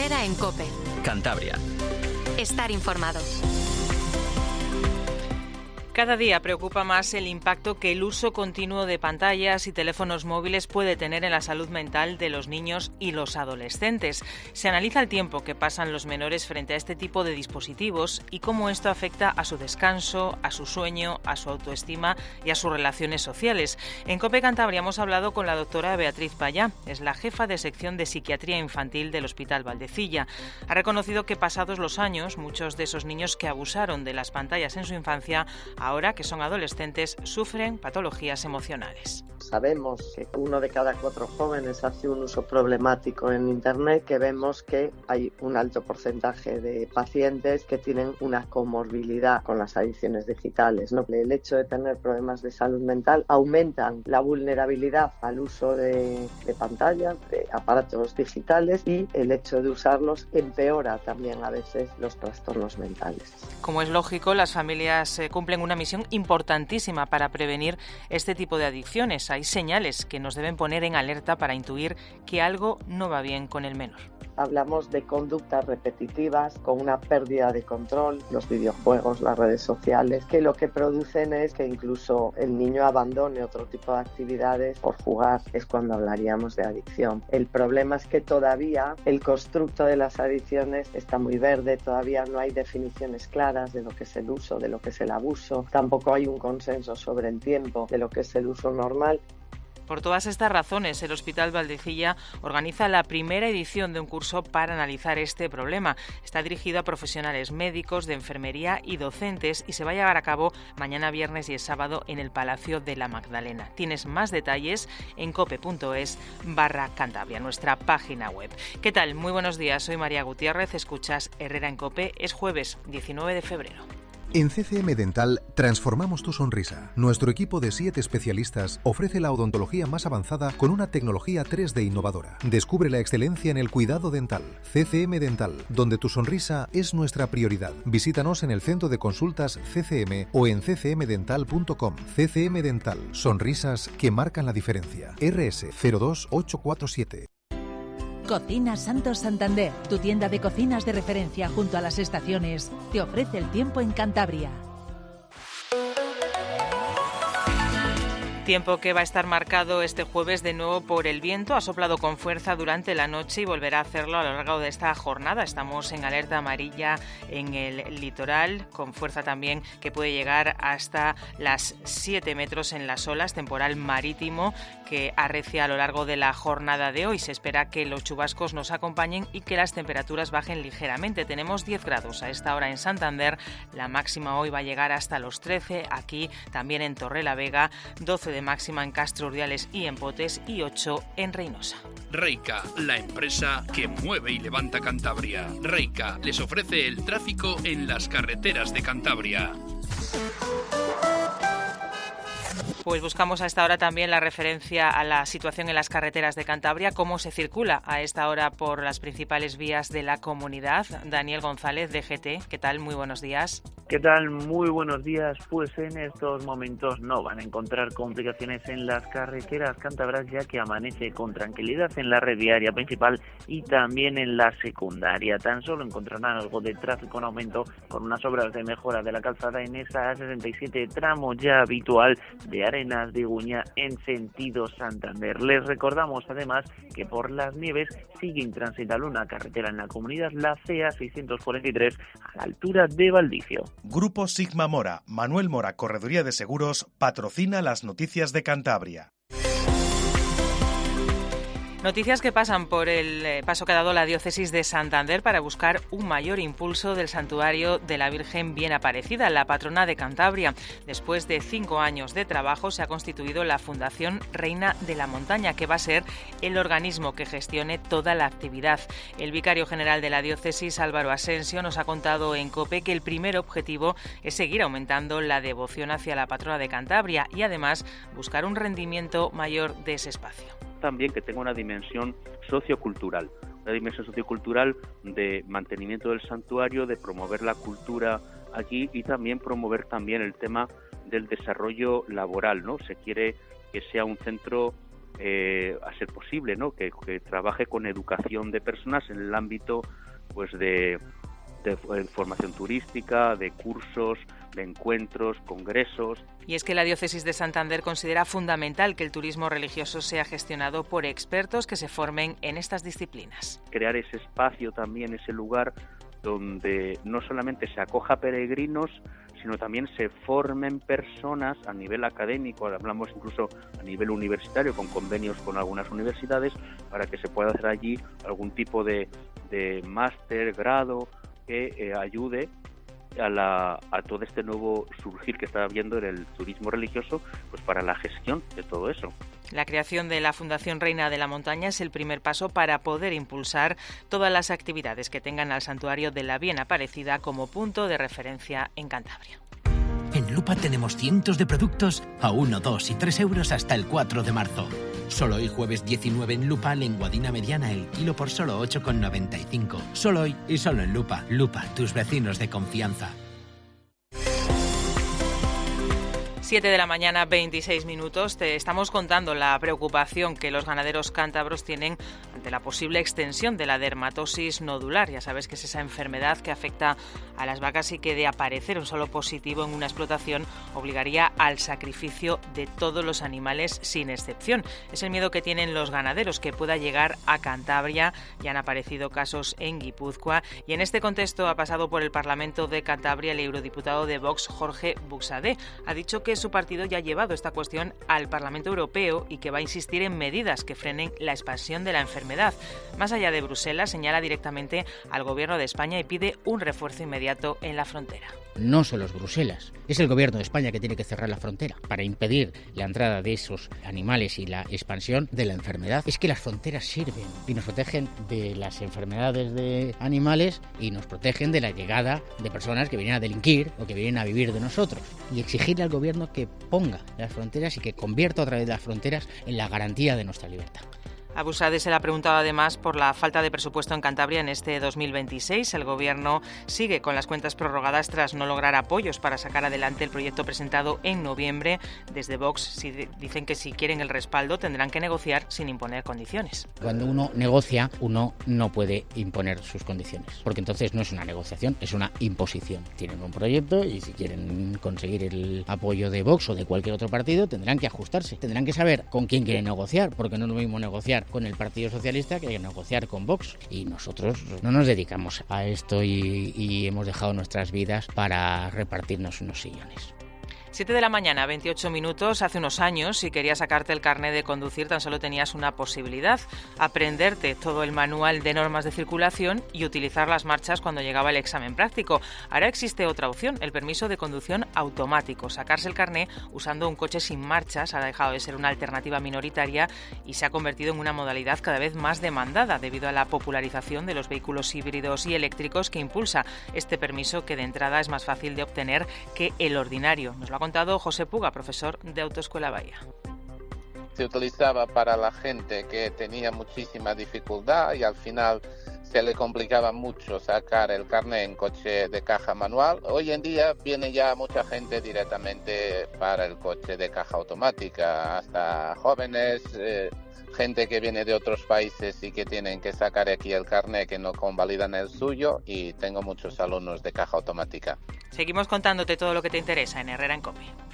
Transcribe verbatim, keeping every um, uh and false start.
Herrera en COPE. Cantabria. Estar informado. Cada día preocupa más el impacto que el uso continuo de pantallas y teléfonos móviles puede tener en la salud mental de los niños y los adolescentes. Se analiza el tiempo que pasan los menores frente a este tipo de dispositivos y cómo esto afecta a su descanso, a su sueño, a su autoestima y a sus relaciones sociales. En COPE Cantabria hemos hablado con la doctora Beatriz Payá, es la jefa de sección de psiquiatría infantil del Hospital Valdecilla. Ha reconocido que pasados los años, muchos de esos niños que abusaron de las pantallas en su infancia, ahora que son adolescentes, sufren patologías emocionales. Sabemos que uno de cada cuatro jóvenes hace un uso problemático en Internet, que vemos que hay un alto porcentaje de pacientes que tienen una comorbilidad con las adicciones digitales, ¿no? El hecho de tener problemas de salud mental aumentan la vulnerabilidad al uso de, de pantallas, de aparatos digitales, y el hecho de usarlos empeora también a veces los trastornos mentales. Como es lógico, las familias eh, cumplen una misión importantísima para prevenir este tipo de adicciones. Hay señales que nos deben poner en alerta para intuir que algo no va bien con el menor. Hablamos de conductas repetitivas con una pérdida de control, los videojuegos, las redes sociales, que lo que producen es que incluso el niño abandone otro tipo de actividades por jugar. Es cuando hablaríamos de adicción. El problema es que todavía el constructo de las adicciones está muy verde, todavía no hay definiciones claras de lo que es el uso, de lo que es el abuso, tampoco hay un consenso sobre el tiempo de lo que es el uso normal. Por todas estas razones, el Hospital Valdecilla organiza la primera edición de un curso para analizar este problema. Está dirigido a profesionales médicos, de enfermería y docentes y se va a llevar a cabo mañana viernes y el sábado en el Palacio de la Magdalena. Tienes más detalles en cope.es barra Cantabria, nuestra página web. ¿Qué tal? Muy buenos días, soy María Gutiérrez, escuchas Herrera en COPE, es jueves diecinueve de febrero. En C C M Dental transformamos tu sonrisa. Nuestro equipo de siete especialistas ofrece la odontología más avanzada con una tecnología tres D innovadora. Descubre la excelencia en el cuidado dental. C C M Dental, donde tu sonrisa es nuestra prioridad. Visítanos en el centro de consultas C C M o en c c m dental punto com. C C M Dental, sonrisas que marcan la diferencia. R S cero dos ocho cuatro siete. Cocinas Santos Santander, tu tienda de cocinas de referencia junto a las estaciones, te ofrece el tiempo en Cantabria. Tiempo que va a estar marcado este jueves de nuevo por el viento. Ha soplado con fuerza durante la noche y volverá a hacerlo a lo largo de esta jornada. Estamos en alerta amarilla en el litoral, con fuerza también que puede llegar hasta las siete metros en las olas, temporal marítimo que arrecia a lo largo de la jornada de hoy. Se espera que los chubascos nos acompañen y que las temperaturas bajen ligeramente. Tenemos diez grados a esta hora en Santander, la máxima hoy va a llegar hasta los trece, aquí también en Torrelavega, doce de máxima en Castro Urdiales y en Potes y ocho en Reynosa. Reica, la empresa que mueve y levanta Cantabria. Reica les ofrece el tráfico en las carreteras de Cantabria. Pues buscamos a esta hora también la referencia a la situación en las carreteras de Cantabria, cómo se circula a esta hora por las principales vías de la comunidad. Daniel González, D G T, ¿qué tal? Muy buenos días. ¿Qué tal? Muy buenos días. Pues en estos momentos no van a encontrar complicaciones en las carreteras cántabras, ya que amanece con tranquilidad en la red viaria principal y también en la secundaria. Tan solo encontrarán algo de tráfico en aumento con unas obras de mejora de la calzada en esa A sesenta y siete, tramo ya habitual de Arenas de Iguña en sentido Santander. Les recordamos además que por las nieves sigue intransitable una carretera en la comunidad, la C A seiscientos cuarenta y tres, a la altura de Valdicio. Grupo Sigma Mora, Manuel Mora Correduría de Seguros, patrocina las noticias de Cantabria. Noticias que pasan por el paso que ha dado la diócesis de Santander para buscar un mayor impulso del santuario de la Virgen Bien Aparecida, la patrona de Cantabria. Después de cinco años de trabajo se ha constituido la Fundación Reina de la Montaña, que va a ser el organismo que gestione toda la actividad. El vicario general de la diócesis, Álvaro Asensio, nos ha contado en COPE que el primer objetivo es seguir aumentando la devoción hacia la patrona de Cantabria y además buscar un rendimiento mayor de ese espacio. También que tenga una dimensión sociocultural, una dimensión sociocultural de mantenimiento del santuario, de promover la cultura aquí y también promover también el tema del desarrollo laboral, ¿no? Se quiere que sea un centro eh, a ser posible, ¿no? Que, que trabaje con educación de personas en el ámbito pues de, de formación turística, de cursos, de encuentros, congresos. Y es que la Diócesis de Santander considera fundamental que el turismo religioso sea gestionado por expertos que se formen en estas disciplinas. Crear ese espacio también, ese lugar donde no solamente se acoja peregrinos, sino también se formen personas a nivel académico, hablamos incluso a nivel universitario, con convenios con algunas universidades, para que se pueda hacer allí algún tipo de, de máster, grado, que eh, ayude a, la, a todo este nuevo surgir que está habiendo en el turismo religioso, pues para la gestión de todo eso. La creación de la Fundación Reina de la Montaña es el primer paso para poder impulsar todas las actividades que tengan al santuario de la Bien Aparecida como punto de referencia en Cantabria. En Lupa tenemos cientos de productos a uno, dos y tres euros hasta el cuatro de marzo. Solo hoy jueves diecinueve en Lupa, lenguadina mediana el kilo por solo ocho con noventa y cinco. Solo hoy y solo en Lupa. Lupa, tus vecinos de confianza. siete de la mañana, veintiséis minutos. Te estamos contando la preocupación que los ganaderos cántabros tienen ante la posible extensión de la dermatosis nodular. Ya sabes que es esa enfermedad que afecta a las vacas y que de aparecer un solo positivo en una explotación obligaría al sacrificio de todos los animales sin excepción. Es el miedo que tienen los ganaderos, que pueda llegar a Cantabria. Ya han aparecido casos en Guipúzcoa y en este contexto ha pasado por el Parlamento de Cantabria el eurodiputado de Vox, Jorge Buxadé. Ha dicho que su partido ya ha llevado esta cuestión al Parlamento Europeo y que va a insistir en medidas que frenen la expansión de la enfermedad. Más allá de Bruselas, señala directamente al Gobierno de España y pide un refuerzo inmediato en la frontera. No solo es Bruselas, es el Gobierno de España que tiene que cerrar la frontera para impedir la entrada de esos animales y la expansión de la enfermedad. Es que las fronteras sirven y nos protegen de las enfermedades de animales y nos protegen de la llegada de personas que vienen a delinquir o que vienen a vivir de nosotros. Y exigirle al Gobierno que ponga las fronteras y que convierta a través de las fronteras en la garantía de nuestra libertad. A Buxadé se le ha preguntado además por la falta de presupuesto en Cantabria en este dos mil veintiséis. El Gobierno sigue con las cuentas prorrogadas tras no lograr apoyos para sacar adelante el proyecto presentado en noviembre. Desde Vox dicen que si quieren el respaldo tendrán que negociar sin imponer condiciones. Cuando uno negocia, uno no puede imponer sus condiciones, porque entonces no es una negociación, es una imposición. Tienen un proyecto y si quieren conseguir el apoyo de Vox o de cualquier otro partido tendrán que ajustarse, tendrán que saber con quién quieren negociar, porque no es lo mismo negociar con el Partido Socialista que hay que negociar con Vox, y nosotros no nos dedicamos a esto y, y hemos dejado nuestras vidas para repartirnos unos sillones. siete de la mañana, veintiocho minutos. Hace unos años, si querías sacarte el carnet de conducir, tan solo tenías una posibilidad: aprenderte todo el manual de normas de circulación y utilizar las marchas cuando llegaba el examen práctico. Ahora existe otra opción, el permiso de conducción automático. Sacarse el carnet usando un coche sin marchas ha dejado de ser una alternativa minoritaria y se ha convertido en una modalidad cada vez más demandada debido a la popularización de los vehículos híbridos y eléctricos que impulsa este permiso, que de entrada es más fácil de obtener que el ordinario. Nos lo ha contado José Puga, profesor de Autoescuela Bahía. Se utilizaba para la gente que tenía muchísima dificultad y al final se le complicaba mucho sacar el carnet en coche de caja manual. Hoy en día viene ya mucha gente directamente para el coche de caja automática, hasta jóvenes, eh, gente que viene de otros países y que tienen que sacar aquí el carnet, que no convalidan el suyo, y tengo muchos alumnos de caja automática. Seguimos contándote todo lo que te interesa en Herrera en COPE.